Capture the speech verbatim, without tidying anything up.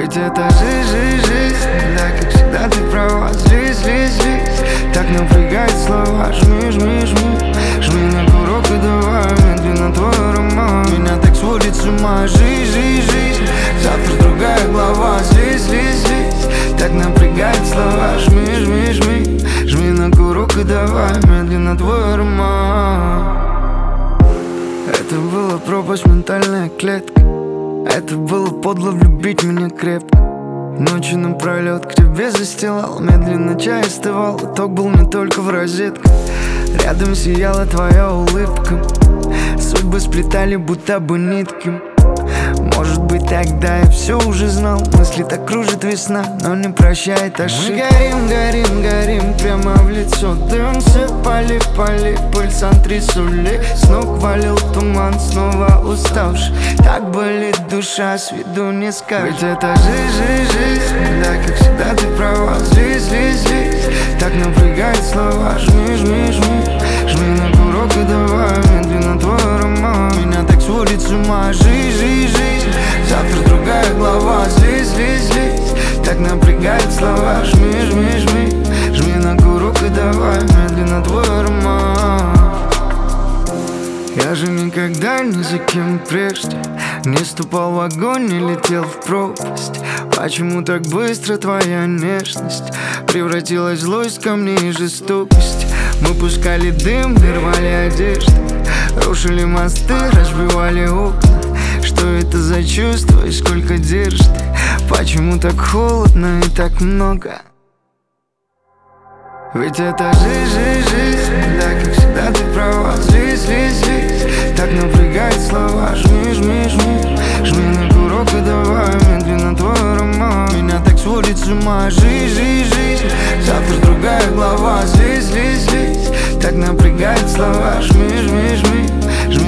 Ведь это жизнь, жизнь, жизнь. Да, как всегда ты права. Злись, злись, злись. Так напрягает слова. Жми, жми, жми. Жми на курок и давай медленно твой аромат. Меня так сводит с ума. Жизнь, жизнь, жизнь. Завтра другая глава. Злись, злись, злись. Так напрягает слова. Жми, жми, жми. Жми на курок и давай медленно твой аромат. Это была пропасть, ментальная клетка. Это было подло влюбить меня крепко. Ночью напролет к тебе застилал. Медленно чай остывал, итог был не только в розетках. Рядом сияла твоя улыбка. Судьбы сплетали будто бы нитки. Может быть, тогда я все уже знал. Мысли так кружит весна, но не прощает ошибки. Мы горим, горим, горим прямо в лицо. Дым сыпали, пали, пыль антресоли. С ног валил туман, снова уставший. Так болит душа, с виду не скажешь. Ведь это жизнь, жизнь, жизнь. Да, как всегда ты права. Злись, злись, злись. Так напрягает слова. Жми, жми, жми. Жми на курок и давай медленно твой аромат. Меня так сводит с ума. Жизнь, жизнь, жизнь. Завтра другая глава. Злись, злись, злись. Так напрягает слова. Жми, жми, жми. Жми на курок и давай медленно твой аромат. Я же никогда ни за кем прежде не ступал в огонь, не летел в пропасть. Почему так быстро твоя нежность превратилась в злость ко мне и жестокость? Мы пускали дым, рвали одежду, рушили мосты, разбивали окна. Что это за чувство и сколько держит? Почему так холодно и так много? Ведь это жизнь, жизнь, жизнь. Да, как всегда ты права. Злись, злись, злись. Так напрягает слова. Жми, жми, жми. Жми на курок и давай медленно твой аромат. Меня так сводит с ума. Жизнь, жизнь, жизнь. Завтра другая глава. Злись, злись, злись. Так напрягает слова. Жми, жми, жми. Жми